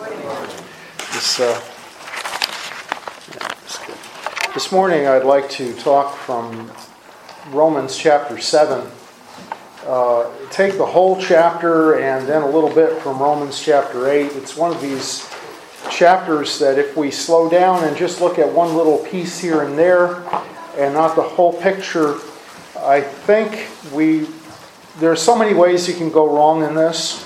This morning I'd like to talk from Romans chapter 7. Take the whole chapter and then a little bit from Romans chapter 8. It's one of these chapters that if we slow down and just look at one little piece here and there and not the whole picture, I think there's so many ways you can go wrong in this.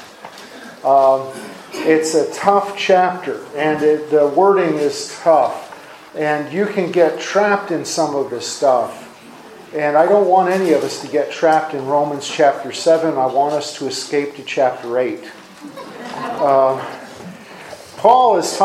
It's a tough chapter, and the wording is tough, and you can get trapped in some of this stuff. And I don't want any of us to get trapped in Romans chapter 7. I want us to escape to chapter 8. Paul has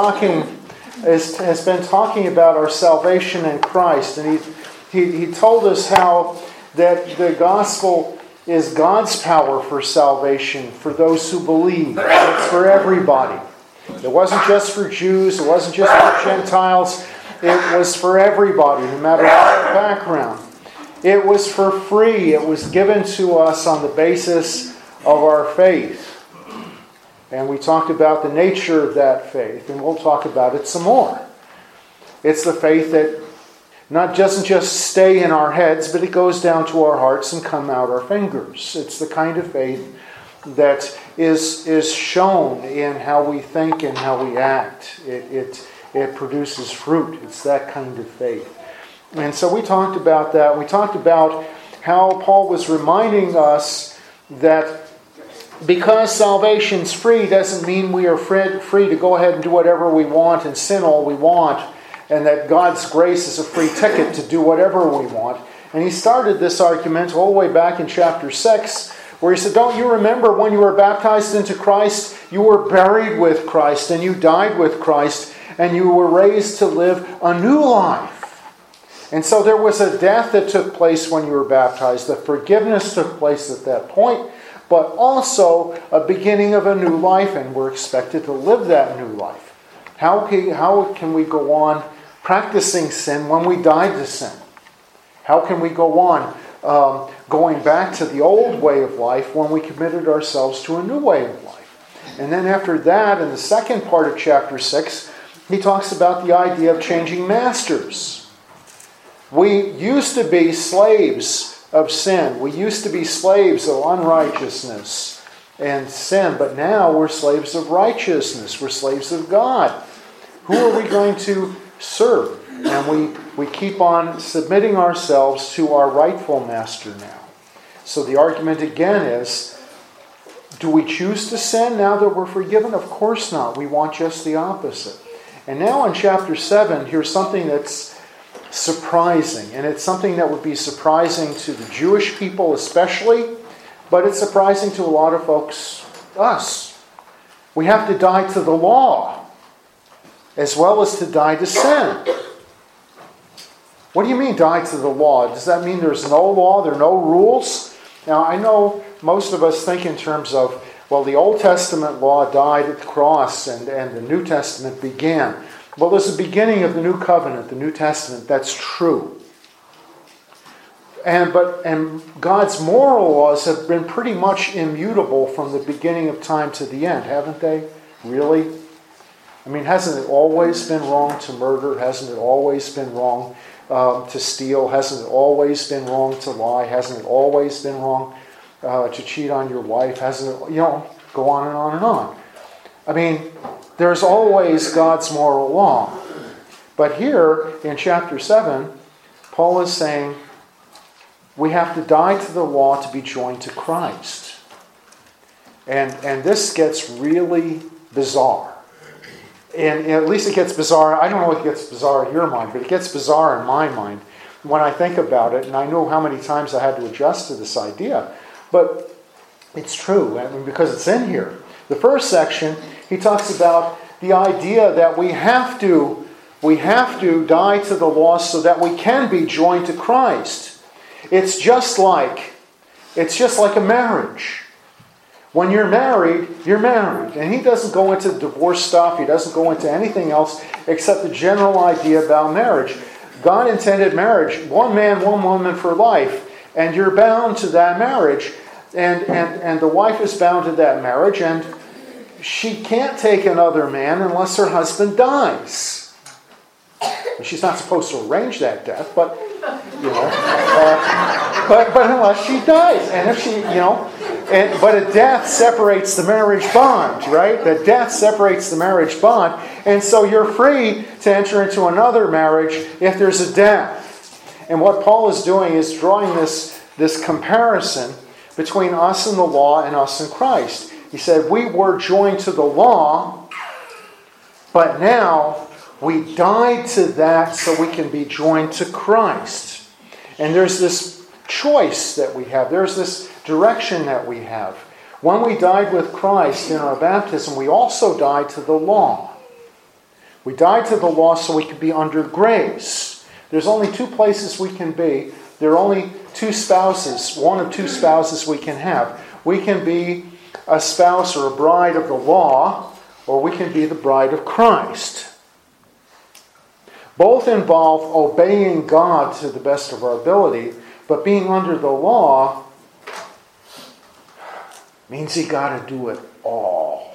been talking about our salvation in Christ, and he told us how that the gospel is God's power for salvation for those who believe. It's for everybody. It wasn't just for Jews. It wasn't just for Gentiles. It was for everybody, no matter what background. It was for free. It was given to us on the basis of our faith. And we talked about the nature of that faith, and we'll talk about it some more. It's the faith that doesn't just stay in our heads, but it goes down to our hearts and come out our fingers. It's the kind of faith that is shown in how we think and how we act. It produces fruit. It's that kind of faith. And so we talked about that. We talked about how Paul was reminding us that because salvation's free doesn't mean we are free to go ahead and do whatever we want and sin all we want, and that God's grace is a free ticket to do whatever we want. And he started this argument all the way back in chapter 6, where he said, don't you remember when you were baptized into Christ, you were buried with Christ, and you died with Christ, and you were raised to live a new life. And so there was a death that took place when you were baptized. The forgiveness took place at that point, but also a beginning of a new life, and we're expected to live that new life. How can we go on practicing sin when we died to sin? How can we go on going back to the old way of life when we committed ourselves to a new way of life? And then after that, in the second part of chapter 6, he talks about the idea of changing masters. We used to be slaves of sin. We used to be slaves of unrighteousness and sin, but now we're slaves of righteousness. We're slaves of God. Who are we going to serve? And we keep on submitting ourselves to our rightful master now. So the argument again is, do we choose to sin now that we're forgiven? Of course not. We want just the opposite. And now in chapter 7, here's something that's surprising. And it's something that would be surprising to the Jewish people especially, but it's surprising to a lot of folks, us. We have to die to the law as well as to die to sin. What do you mean die to the law? Does that mean there's no law, there are no rules? Now I know most of us think in terms of, well, the Old Testament law died at the cross and the New Testament began. Well, there's the beginning of the New Covenant, the New Testament. That's true. And God's moral laws have been pretty much immutable from the beginning of time to the end, haven't they? Really? I mean, hasn't it always been wrong to murder? Hasn't it always been wrong to steal? Hasn't it always been wrong to lie? Hasn't it always been wrong to cheat on your wife? Hasn't it, go on and on and on. I mean, there's always God's moral law. But here in chapter 7, Paul is saying we have to die to the law to be joined to Christ. And this gets really bizarre. And at least it gets bizarre. I don't know if it gets bizarre in your mind, but it gets bizarre in my mind when I think about it. And I know how many times I had to adjust to this idea. But it's true, because it's in here. The first section, he talks about the idea that we have to die to the law so that we can be joined to Christ. It's just like a marriage. When you're married, you're married. And he doesn't go into divorce stuff. He doesn't go into anything else except the general idea about marriage. God intended marriage, one man, one woman for life. And you're bound to that marriage. And the wife is bound to that marriage. And she can't take another man unless her husband dies. She's not supposed to arrange that death, but but unless she dies, and if she, but a death separates the marriage bond, right? The death separates the marriage bond, and so you're free to enter into another marriage if there's a death. And what Paul is doing is drawing this comparison between us and the law and us and Christ. He said, we were joined to the law, but now we died to that so we can be joined to Christ. And there's this choice that we have. There's this direction that we have. When we died with Christ in our baptism, we also died to the law. We died to the law so we could be under grace. There's only two places we can be. There are only two spouses, one of two spouses we can have. We can be a spouse or a bride of the law, or we can be the bride of Christ. Both involve obeying God to the best of our ability, but being under the law means you got to do it all.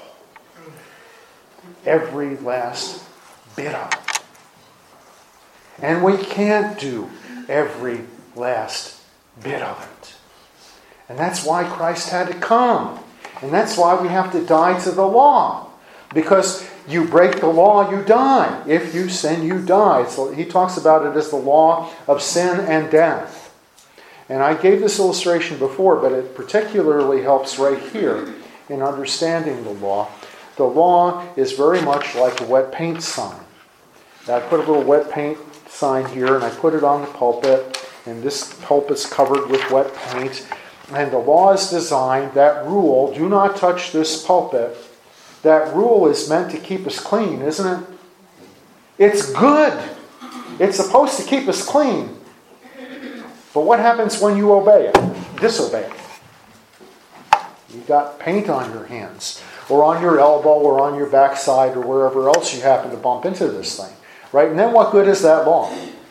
Every last bit of it. And we can't do every last bit of it. And that's why Christ had to come. And that's why we have to die to the law. Because you break the law, you die. If you sin, you die. So he talks about it as the law of sin and death. And I gave this illustration before, but it particularly helps right here in understanding the law. The law is very much like a wet paint sign. Now, I put a little wet paint sign here, and I put it on the pulpit, and this pulpit's covered with wet paint. And the law is designed, that rule, do not touch this pulpit. That rule is meant to keep us clean, isn't it? It's good. It's supposed to keep us clean. But what happens when you obey it? Disobey it. You've got paint on your hands, or on your elbow, or on your backside, or wherever else you happen to bump into this thing. Right? And then what good is that law?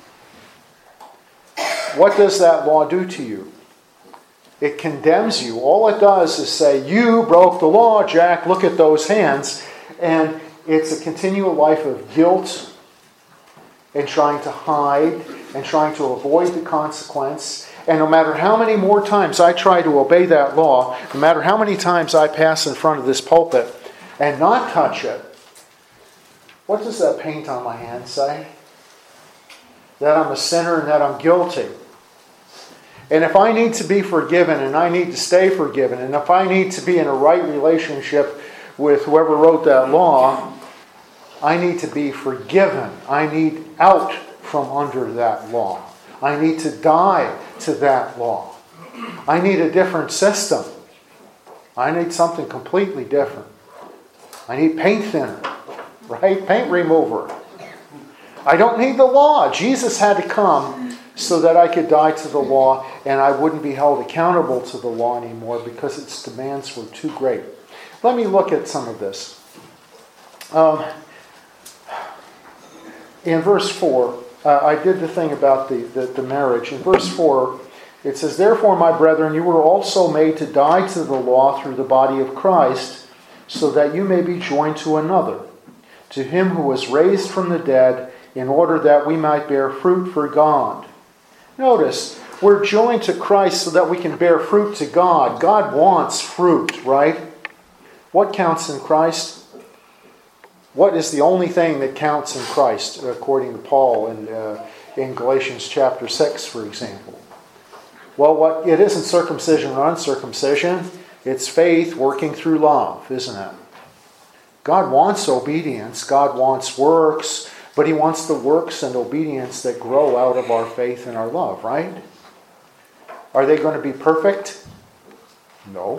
What does that law do to you? It condemns you. All it does is say, you broke the law, Jack. Look at those hands. And it's a continual life of guilt and trying to hide and trying to avoid the consequence. And no matter how many more times I try to obey that law, no matter how many times I pass in front of this pulpit and not touch it, what does that paint on my hand say? That I'm a sinner and that I'm guilty. And if I need to be forgiven and I need to stay forgiven, and if I need to be in a right relationship with whoever wrote that law, I need to be forgiven. I need out from under that law. I need to die to that law. I need a different system. I need something completely different. I need paint thinner, right? Paint remover. I don't need the law. Jesus had to come so that I could die to the law and I wouldn't be held accountable to the law anymore because its demands were too great. Let me look at some of this. In verse 4, I did the thing about the marriage. In verse 4, it says, "Therefore, my brethren, you were also made to die to the law through the body of Christ, so that you may be joined to another, to him who was raised from the dead, in order that we might bear fruit for God." Notice, we're joined to Christ so that we can bear fruit to God. God wants fruit, right? What counts in Christ? What is the only thing that counts in Christ, according to Paul in Galatians chapter 6, for example? Well, it isn't circumcision or uncircumcision. It's faith working through love, isn't it? God wants obedience. God wants works. But he wants the works and obedience that grow out of our faith and our love, right? Are they going to be perfect? No.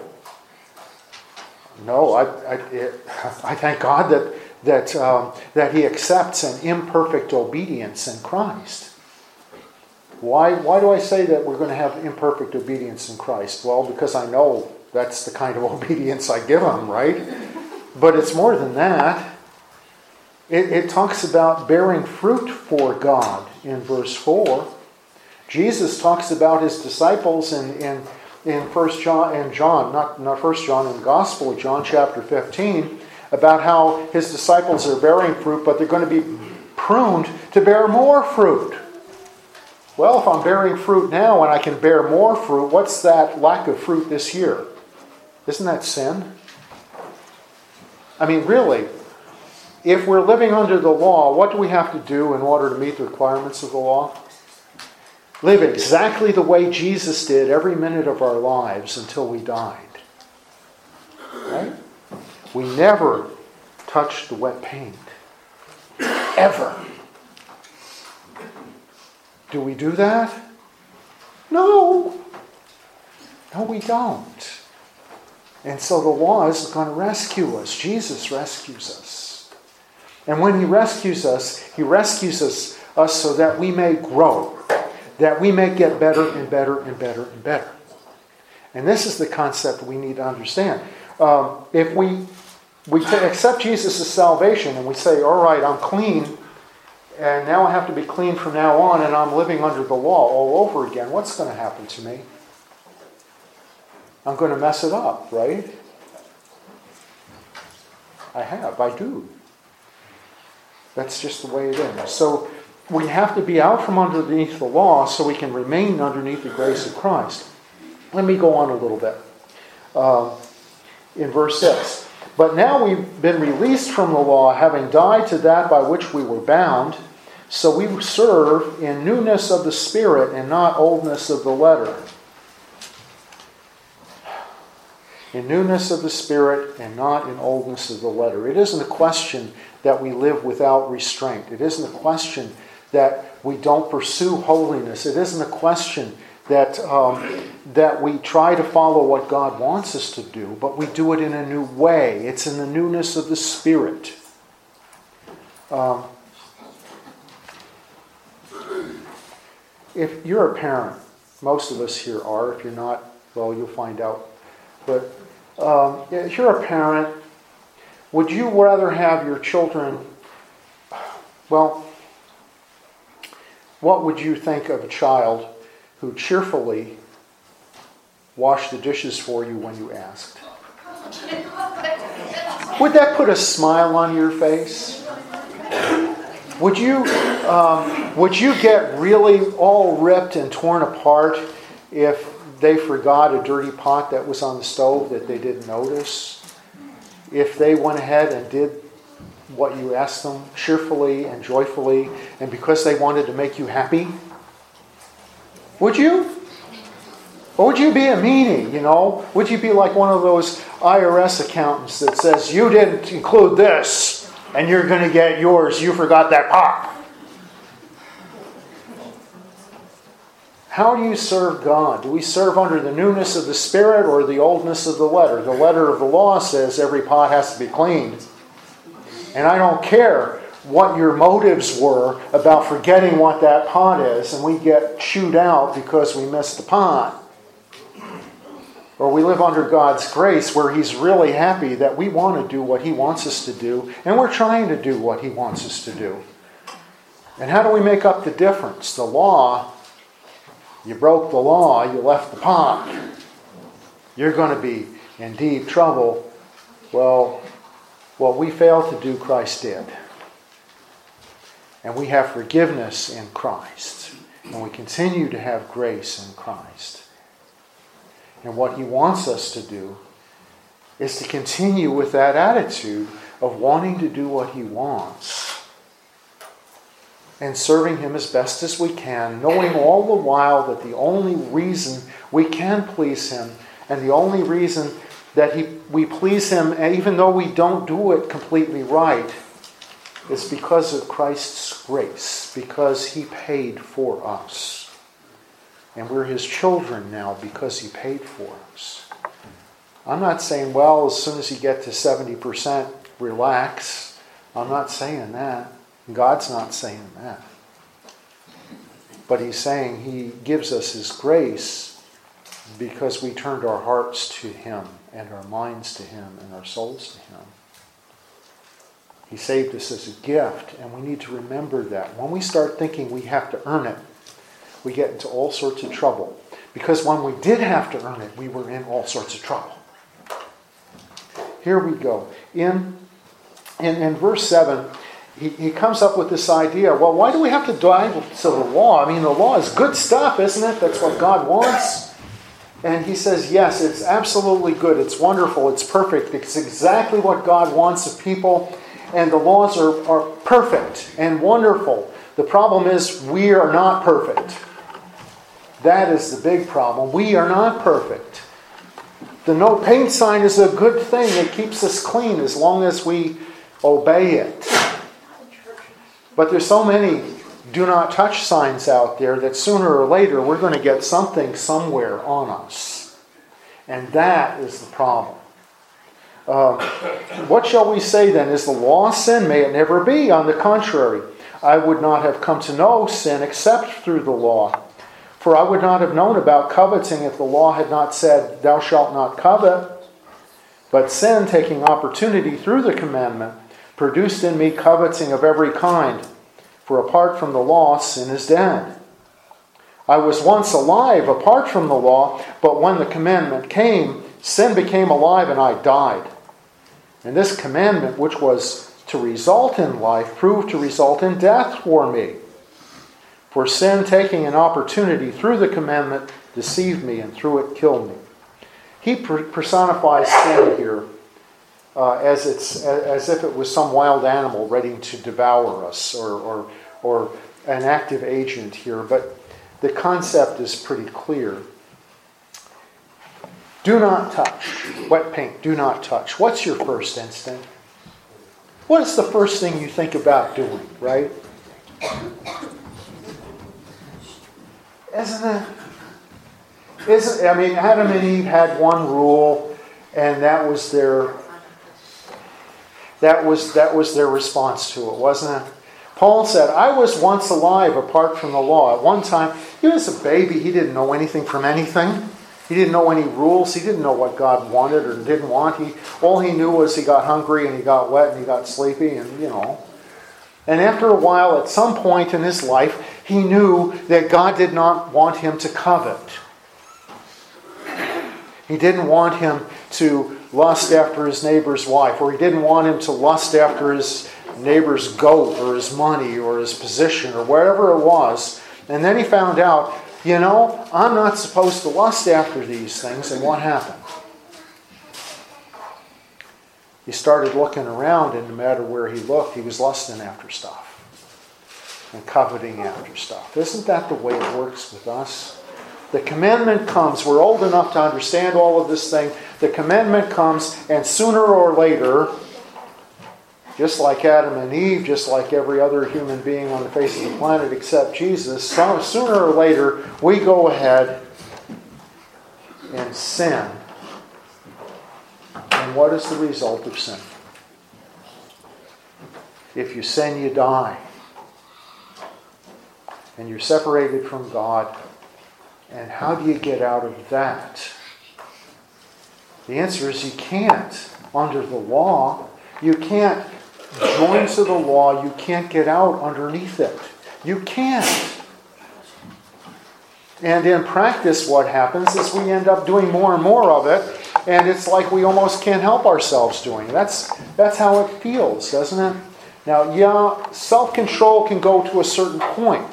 No, I thank God that he accepts an imperfect obedience in Christ. Why do I say that we're going to have imperfect obedience in Christ? Well, because I know that's the kind of obedience I give him, right? But it's more than that. It talks about bearing fruit for God in verse 4. Jesus talks about his disciples in 1 John, in John, not 1 John, in the Gospel of John chapter 15. about how his disciples are bearing fruit, but they're going to be pruned to bear more fruit. Well, if I'm bearing fruit now and I can bear more fruit, what's that lack of fruit this year? Isn't that sin? I mean, really, if we're living under the law, what do we have to do in order to meet the requirements of the law? Live exactly the way Jesus did every minute of our lives until we died. Right? We never touched the wet paint. Ever. Do we do that? No. No, we don't. And so the law is going to rescue us. Jesus rescues us. And when he rescues us so that we may grow, that we may get better and better and better and better. And this is the concept we need to understand. If we accept Jesus' salvation and we say, all right, I'm clean, and now I have to be clean from now on, and I'm living under the law all over again, what's going to happen to me? I'm going to mess it up, right? I do. That's just the way it is. So we have to be out from underneath the law so we can remain underneath the grace of Christ. Let me go on a little bit. In verse 6. But now we've been released from the law, having died to that by which we were bound, so we serve in newness of the Spirit and not oldness of the letter. In newness of the Spirit and not in oldness of the letter. It isn't a question that we live without restraint. It isn't a question that we don't pursue holiness. It isn't a question that we try to follow what God wants us to do, but we do it in a new way. It's in the newness of the Spirit. If you're a parent, most of us here are. If you're not, well, you'll find out. But if you're a parent, would you rather have your children, well, what would you think of a child who cheerfully washed the dishes for you when you asked? Would that put a smile on your face? Would you get really all ripped and torn apart if they forgot a dirty pot that was on the stove that they didn't notice? If they went ahead and did what you asked them cheerfully and joyfully, and because they wanted to make you happy? Would you? Or would you be a meanie, you know? Would you be like one of those IRS accountants that says, you didn't include this, and you're going to get yours, you forgot that pot? How do you serve God? Do we serve under the newness of the Spirit or the oldness of the letter? The letter of the law says every pot has to be cleaned. And I don't care what your motives were about forgetting what that pot is, and we get chewed out because we missed the pot. Or we live under God's grace where He's really happy that we want to do what He wants us to do, and we're trying to do what He wants us to do. And how do we make up the difference? The law, you broke the law, you left the pot. You're going to be in deep trouble. Well, what we failed to do, Christ did. And we have forgiveness in Christ. And we continue to have grace in Christ. And what He wants us to do is to continue with that attitude of wanting to do what He wants. And serving Him as best as we can, knowing all the while that the only reason we can please Him and the only reason that we please Him, even though we don't do it completely right, is because of Christ's grace, because He paid for us. And we're His children now because He paid for us. I'm not saying, well, as soon as you get to 70%, relax. I'm not saying that. God's not saying that. But He's saying He gives us His grace because we turned our hearts to Him and our minds to Him and our souls to Him. He saved us as a gift, and we need to remember that. When we start thinking we have to earn it, we get into all sorts of trouble. Because when we did have to earn it, we were in all sorts of trouble. Here we go. In in verse 7, he comes up with this idea, well, why do we have to die to the law? I mean, the law is good stuff, isn't it? That's what God wants. And he says, yes, it's absolutely good. It's wonderful. It's perfect. It's exactly what God wants of people. And the laws are perfect and wonderful. The problem is we are not perfect. That is the big problem. We are not perfect. The no paint sign is a good thing. It keeps us clean as long as we obey it. But there's so many do not touch signs out there that sooner or later we're going to get something somewhere on us. And that is the problem. What shall we say then? Is the law sin? May it never be. On the contrary, I would not have come to know sin except through the law. For I would not have known about coveting if the law had not said, thou shalt not covet. But sin, taking opportunity through the commandment, produced in me coveting of every kind. For apart from the law, sin is dead. I was once alive apart from the law, but when the commandment came, sin became alive and I died. And this commandment, which was to result in life, proved to result in death for me. For sin, taking an opportunity through the commandment, deceived me and through it killed me. He personifies sin here as if it was some wild animal ready to devour us or an active agent here. But the concept is pretty clear. Do not touch. Wet paint, do not touch. What's your first instinct? What is the first thing you think about doing, right? Isn't it? I mean, Adam and Eve had one rule, and that was their response to it, wasn't it? Paul said, I was once alive apart from the law. At one time, he was a baby. He didn't know anything from anything. He didn't know any rules. He didn't know what God wanted or didn't want. All he knew was he got hungry and he got wet and he got sleepy and, And after a while, at some point in his life, he knew that God did not want him to covet. He didn't want him to lust after his neighbor's wife, or he didn't want him to lust after his neighbor's goat or his money or his position or whatever it was. And then he found out, I'm not supposed to lust after these things. And what happened? He started looking around, and no matter where he looked, he was lusting after stuff and coveting after stuff. Isn't that the way it works with us? The commandment comes. We're old enough to understand all of this thing. The commandment comes, and sooner or later, just like Adam and Eve, just like every other human being on the face of the planet except Jesus, sooner or later, we go ahead and sin. And what is the result of sin? If you sin, you die. And you're separated from God. And how do you get out of that? The answer is you can't. Under the law, you can't join to the law. You can't get out underneath it. You can't. And in practice, what happens is we end up doing more and more of it, and it's like we almost can't help ourselves doing it. That's how it feels, doesn't it? Now, self-control can go to a certain point.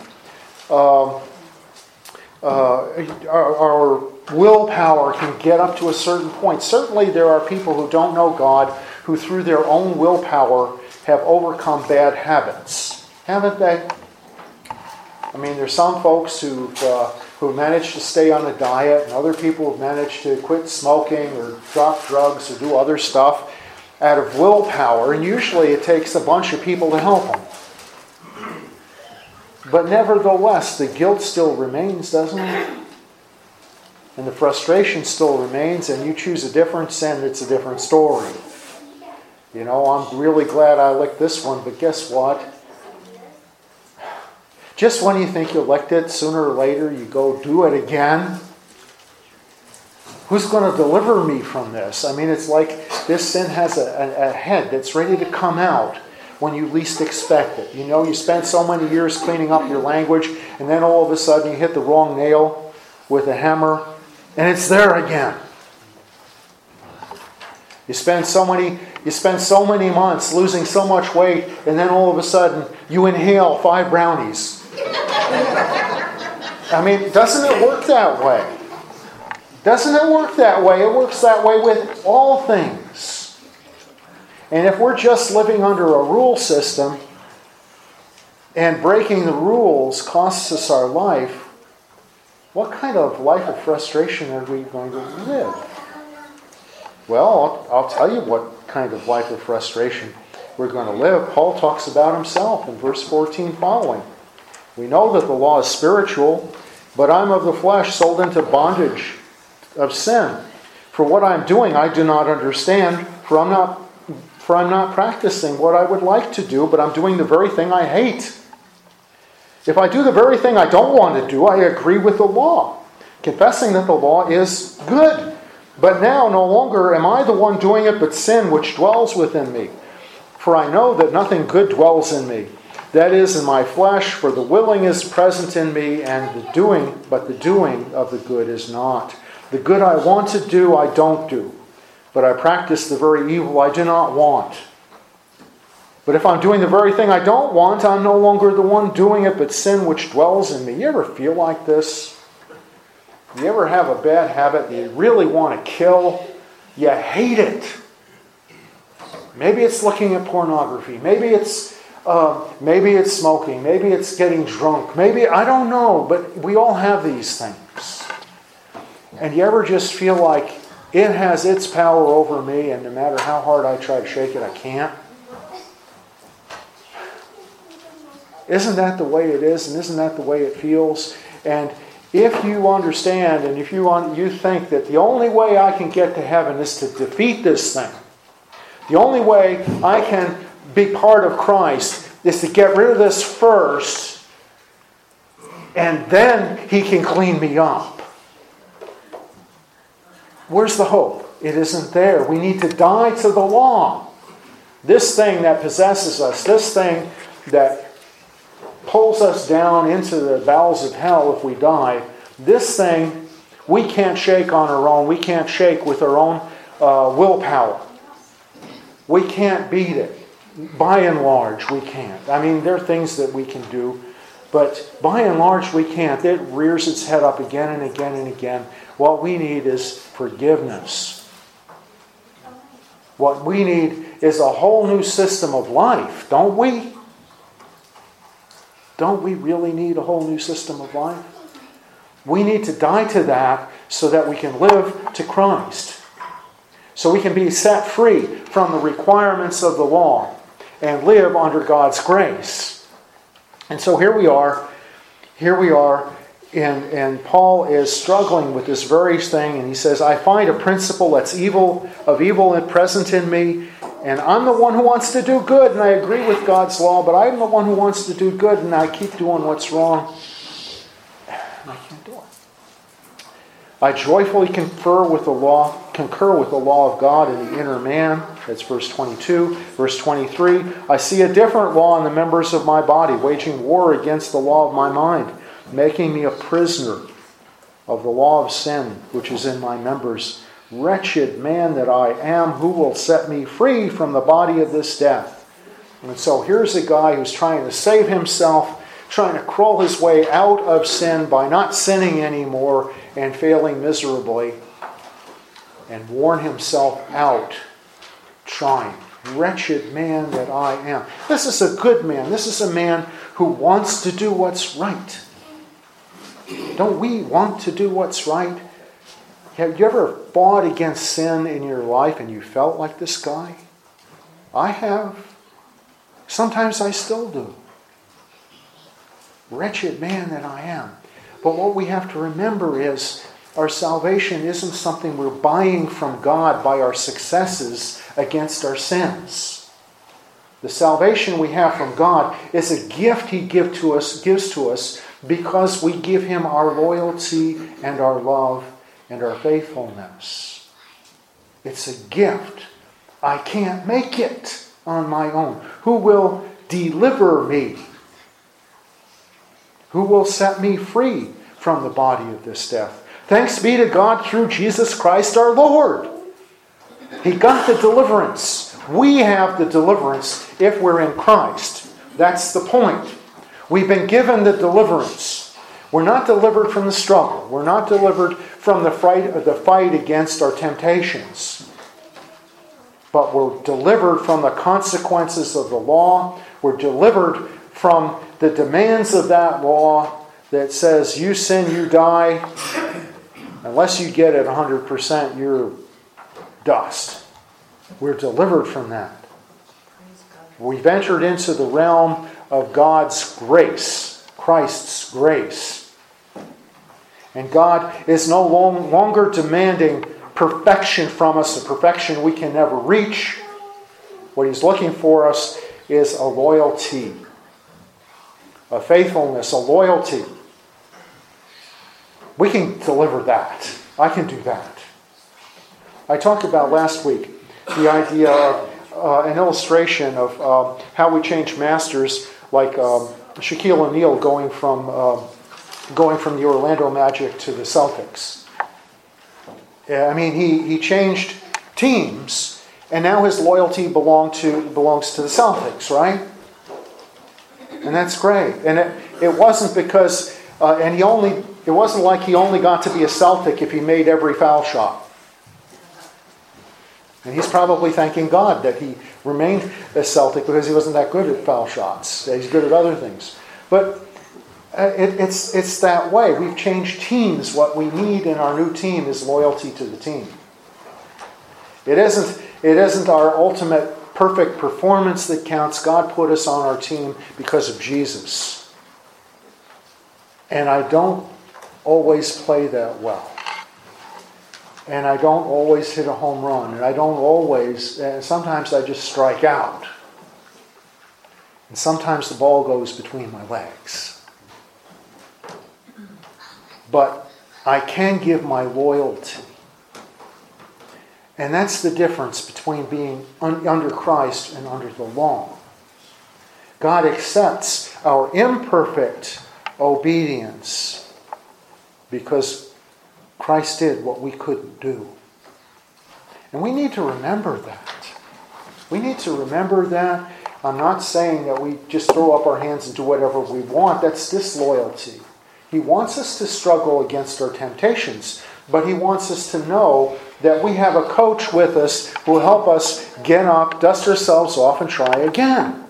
Our willpower can get up to a certain point. Certainly there are people who don't know God who through their own willpower have overcome bad habits. Haven't they? I mean, there's some folks who managed to stay on a diet, and other people who've managed to quit smoking or drop drugs or do other stuff out of willpower, and usually it takes a bunch of people to help them. But nevertheless, the guilt still remains, doesn't it? And the frustration still remains, and you choose a different sin, it's a different story. I'm really glad I licked this one, but guess what? Just when you think you licked it, sooner or later you go do it again. Who's going to deliver me from this? I mean, it's like this sin has a head that's ready to come out when you least expect it. You spent so many years cleaning up your language, and then all of a sudden you hit the wrong nail with a hammer, and it's there again. You spend so many months losing so much weight, and then all of a sudden you inhale 5 brownies. I mean, doesn't it work that way? Doesn't it work that way? It works that way with all things. And if we're just living under a rule system, and breaking the rules costs us our life, what kind of life of frustration are we going to live? Well, I'll tell you what kind of life of frustration we're going to live. Paul talks about himself in verse 14 following. We know that the law is spiritual, but I'm of the flesh, sold into bondage of sin. For what I'm doing I do not understand, for I'm not practicing what I would like to do, but I'm doing the very thing I hate. If I do the very thing I don't want to do, I agree with the law, confessing that the law is good. But now no longer am I the one doing it, but sin which dwells within me. For I know that nothing good dwells in me, that is, in my flesh, for the willing is present in me, and the doing of the good is not. The good I want to do, I don't do, but I practice the very evil I do not want. But if I'm doing the very thing I don't want, I'm no longer the one doing it, but sin which dwells in me. You ever feel like this? You ever have a bad habit that you really want to kill? You hate it. Maybe it's looking at pornography. Maybe it's smoking. Maybe it's getting drunk. Maybe, I don't know, but we all have these things. And you ever just feel like it has its power over me, and no matter how hard I try to shake it, I can't? Isn't that the way it is, and isn't that the way it feels? And if you understand, and if you think that the only way I can get to heaven is to defeat this thing, the only way I can be part of Christ is to get rid of this first, and then He can clean me up. Where's the hope? It isn't there. We need to die to the law. This thing that possesses us, this thing that pulls us down into the bowels of hell if we die, this thing we can't shake on our own. We can't shake with our own willpower. We can't beat it. By and large, we can't. I mean, there are things that we can do, but by and large, we can't. It rears its head up again and again and again. What we need is forgiveness. What we need is a whole new system of life, don't we? Don't we really need a whole new system of life? We need to die to that so that we can live to Christ. So we can be set free from the requirements of the law and live under God's grace. And so here we are, and Paul is struggling with this very thing, and he says, I find a principle that's evil and present in me, and I'm the one who wants to do good, and I agree with God's law, but I'm the one who wants to do good, and I keep doing what's wrong, and I can't do it. I joyfully concur with the law of God in the inner man. That's verse 22. Verse 23, I see a different law in the members of my body, waging war against the law of my mind, making me a prisoner of the law of sin, which is in my members. Wretched man that I am, who will set me free from the body of this death? And so here's a guy who's trying to save himself, trying to crawl his way out of sin by not sinning anymore and failing miserably, and worn himself out trying. Wretched man that I am. This is a good man. This is a man who wants to do what's right. Don't we want to do what's right? Have you ever fought against sin in your life and you felt like this guy? I have. Sometimes I still do. Wretched man that I am. But what we have to remember is our salvation isn't something we're buying from God by our successes against our sins. The salvation we have from God is a gift He gives to us because we give Him our loyalty and our love and our faithfulness. It's a gift. I can't make it on my own. Who will deliver me? Who will set me free from the body of this death? Thanks be to God through Jesus Christ our Lord. He got the deliverance. We have the deliverance if we're in Christ. That's the point. We've been given the deliverance. We're not delivered from the struggle. We're not delivered from the fight against our temptations. But we're delivered from the consequences of the law. We're delivered from the demands of that law that says, you sin, you die. Unless you get it 100%, you're dust. We're delivered from that. We've entered into the realm of God's grace, Christ's grace. And God is no longer demanding perfection from us, a perfection we can never reach. What He's looking for us is a loyalty, a faithfulness, a loyalty. We can deliver that. I can do that. I talked about last week the idea of an illustration of how we change masters, like Shaquille O'Neal going from the Orlando Magic to the Celtics. I mean, he changed teams, and now his loyalty belongs to the Celtics, right? And that's great. And it wasn't because it wasn't like he only got to be a Celtic if he made every foul shot. And he's probably thanking God that he remained a Celtic because he wasn't that good at foul shots. He's good at other things. But it's that way. We've changed teams. What we need in our new team is loyalty to the team. It isn't our ultimate perfect performance that counts. God put us on our team because of Jesus. And I don't always play that well. And I don't always hit a home run. And I don't always, sometimes I just strike out. And sometimes the ball goes between my legs. But I can give my loyalty. And that's the difference between being under Christ and under the law. God accepts our imperfect obedience because Christ did what we couldn't do. And we need to remember that. We need to remember that. I'm not saying that we just throw up our hands and do whatever we want. That's disloyalty. He wants us to struggle against our temptations, but He wants us to know that we have a coach with us who will help us get up, dust ourselves off, and try again.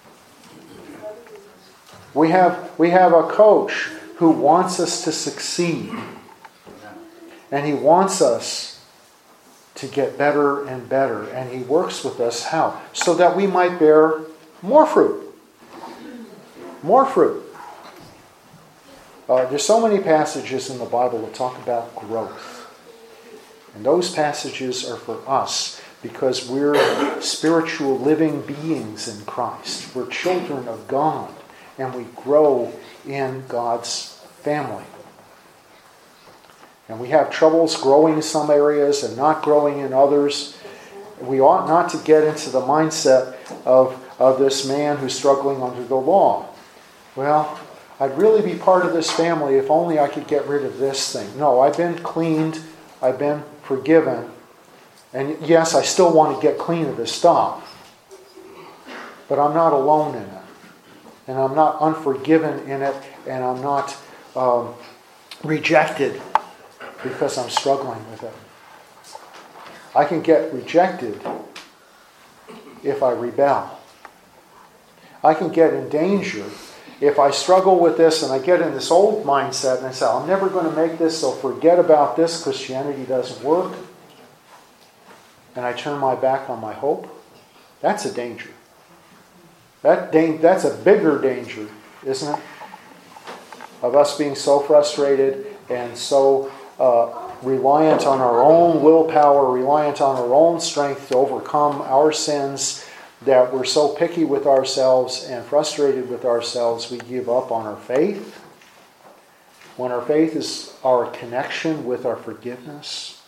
We have a coach who wants us to succeed. And He wants us to get better and better. And He works with us how? So that we might bear more fruit. More fruit. There's so many passages in the Bible that talk about growth. And those passages are for us because we're spiritual living beings in Christ. We're children of God. And we grow in God's family. And we have troubles growing in some areas and not growing in others. We ought not to get into the mindset of this man who's struggling under the law. Well, I'd really be part of this family if only I could get rid of this thing. No, I've been cleaned. I've been forgiven. And yes, I still want to get clean of this stuff. But I'm not alone in it. And I'm not unforgiven in it. And I'm not rejected because I'm struggling with it. I can get rejected if I rebel. I can get in danger if I struggle with this and I get in this old mindset and I say, I'm never going to make this, so forget about this. Christianity doesn't work. And I turn my back on my hope. That's a danger. That's a bigger danger, isn't it? Of us being so frustrated and so reliant on our own willpower, reliant on our own strength to overcome our sins, that we're so picky with ourselves and frustrated with ourselves, we give up on our faith. When our faith is our connection with our forgiveness,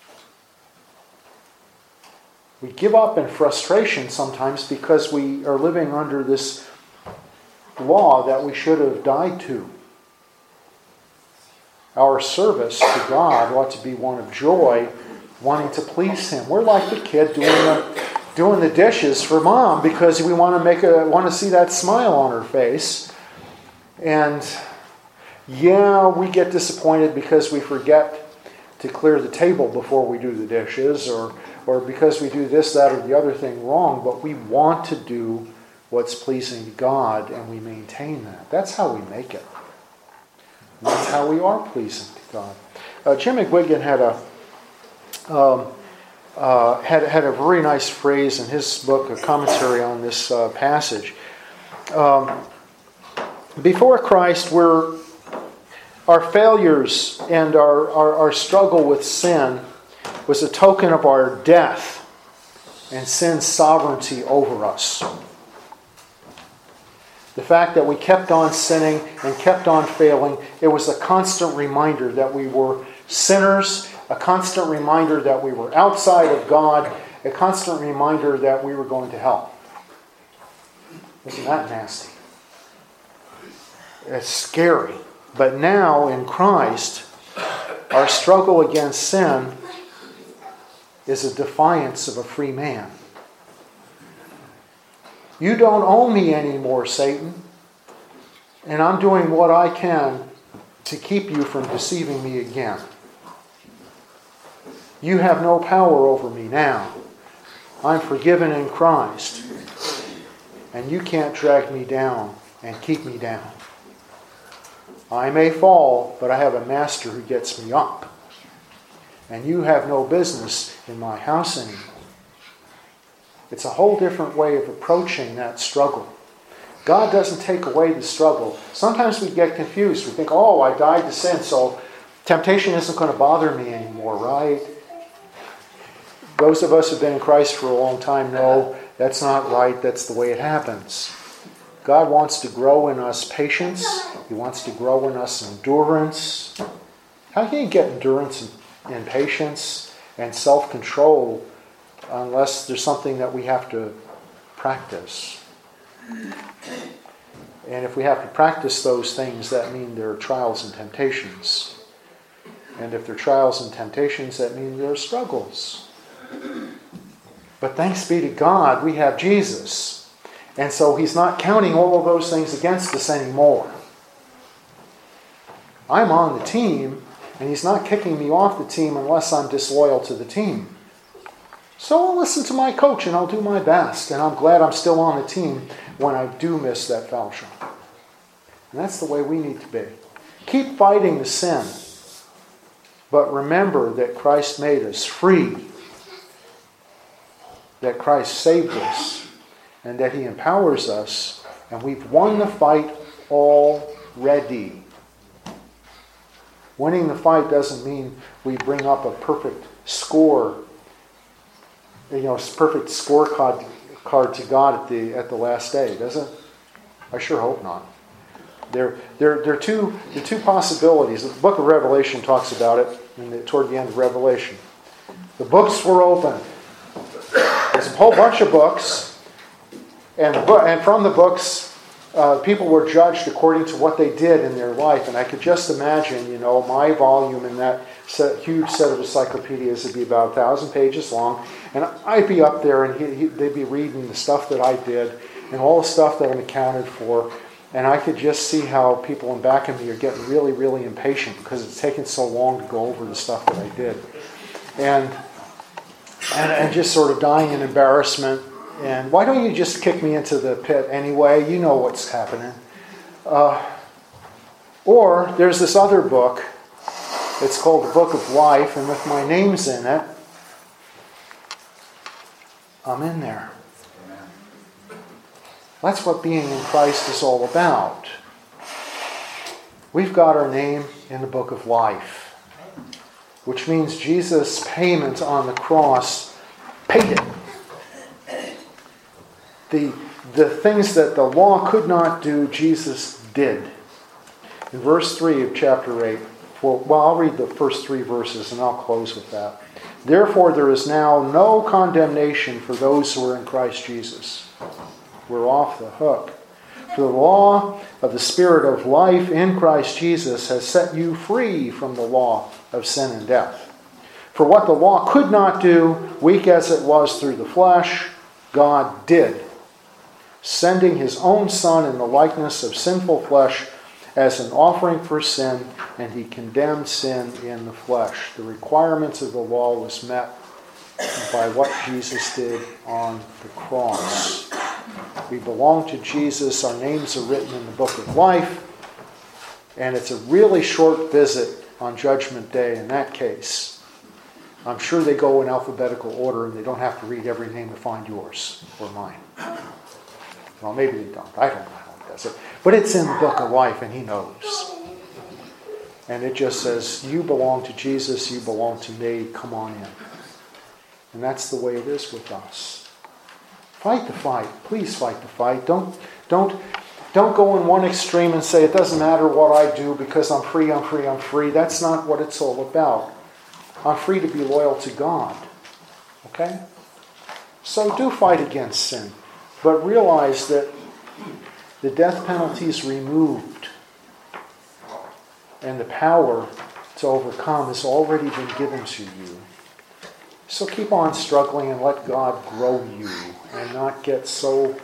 we give up in frustration sometimes because we are living under this law that we should have died to. Our service to God ought to be one of joy, wanting to please Him. We're like the kid doing the dishes for Mom because we want to see that smile on her face. And yeah, we get disappointed because we forget to clear the table before we do the dishes, or because we do this, that, or the other thing wrong, but we want to do what's pleasing to God, and we maintain that. That's how we make it. And that's how we are pleasing to God. Jim McGuigan had a very nice phrase in his book, a commentary on this passage. Before Christ, our failures and our struggle with sin was a token of our death and sin's sovereignty over us. The fact that we kept on sinning and kept on failing, it was a constant reminder that we were sinners, a constant reminder that we were outside of God, a constant reminder that we were going to hell. Isn't that nasty? It's scary. But now in Christ, our struggle against sin is a defiance of a free man. You don't own me anymore, Satan. And I'm doing what I can to keep you from deceiving me again. You have no power over me now. I'm forgiven in Christ. And you can't drag me down and keep me down. I may fall, but I have a master who gets me up. And you have no business in my house anymore. It's a whole different way of approaching that struggle. God doesn't take away the struggle. Sometimes we get confused. We think, oh, I died to sin, so temptation isn't going to bother me anymore, right? Those of us who have been in Christ for a long time know that's not right. That's the way it happens. God wants to grow in us patience. He wants to grow in us endurance. How can you get endurance and patience and self-control unless there's something that we have to practice? And if we have to practice those things, that means there are trials and temptations. And if there are trials and temptations, that means there are struggles. But thanks be to God, we have Jesus. And so He's not counting all of those things against us anymore. I'm on the team, and He's not kicking me off the team unless I'm disloyal to the team. So I'll listen to my coach and I'll do my best. And I'm glad I'm still on the team when I do miss that foul shot. And that's the way we need to be. Keep fighting the sin. But remember that Christ made us free. That Christ saved us. And that He empowers us. And we've won the fight already. Winning the fight doesn't mean we bring up a perfect score, perfect scorecard to God at the last day, does it? I sure hope not. There are two possibilities. The book of Revelation talks about it toward the end of Revelation. The books were open. There's a whole bunch of books, and from the books, people were judged according to what they did in their life. And I could just imagine, my volume in that huge set of encyclopedias would be about 1,000 pages long. And I'd be up there and they'd be reading the stuff that I did and all the stuff that I'm accounted for. And I could just see how people in back of me are getting really, really impatient because it's taken so long to go over the stuff that I did. And just sort of dying in embarrassment. And why don't you just kick me into the pit anyway? You know what's happening. Or there's this other book. It's called the Book of Life. And with my name's in it, I'm in there. That's what being in Christ is all about. We've got our name in the Book of Life. Which means Jesus' payment on the cross paid it. The things that the law could not do, Jesus did. In verse 3 of chapter 8, I'll read the first 3 verses and I'll close with that. Therefore, there is now no condemnation for those who are in Christ Jesus. We're off the hook. For the law of the Spirit of life in Christ Jesus has set you free from the law of sin and death. For what the law could not do, weak as it was through the flesh, God did, sending his own Son in the likeness of sinful flesh as an offering for sin, and he condemned sin in the flesh. The requirements of the law was met by what Jesus did on the cross. We belong to Jesus. Our names are written in the book of life, and it's a really short visit on Judgment Day in that case. I'm sure they go in alphabetical order, and they don't have to read every name to find yours or mine. Well, maybe they don't. I don't know how it does it. But it's in the book of life, and he knows. And it just says, you belong to Jesus, you belong to me, come on in. And that's the way it is with us. Fight the fight. Please fight the fight. Don't go in one extreme and say, it doesn't matter what I do because I'm free, I'm free, I'm free. That's not what it's all about. I'm free to be loyal to God. Okay? So do fight against sin. But realize that the death penalty is removed. And the power to overcome has already been given to you. So keep on struggling and let God grow you and not get so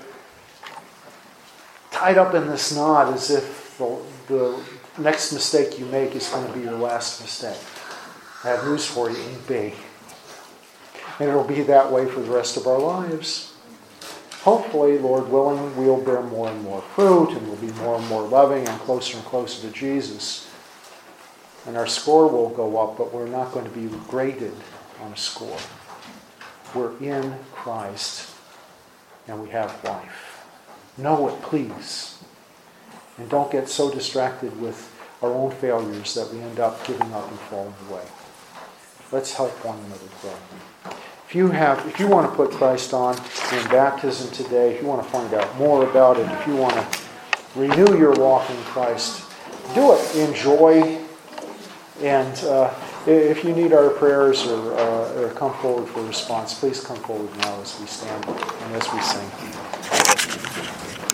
tied up in this knot as if the next mistake you make is going to be your last mistake. I have news for you, it won't be. And it'll be that way for the rest of our lives. Hopefully, Lord willing, we'll bear more and more fruit and we'll be more and more loving and closer to Jesus. And our score will go up, but we're not going to be graded on a score. We're in Christ and we have life. Know it, please. And don't get so distracted with our own failures that we end up giving up and falling away. Let's help one another grow. If you want to put Christ on in baptism today, if you want to find out more about it, if you want to renew your walk in Christ, do it in joy. And if you need our prayers or come forward for a response, please come forward now as we stand and as we sing.